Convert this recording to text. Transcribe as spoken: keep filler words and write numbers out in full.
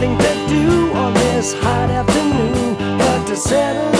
nothing to do on this hot afternoon but to settle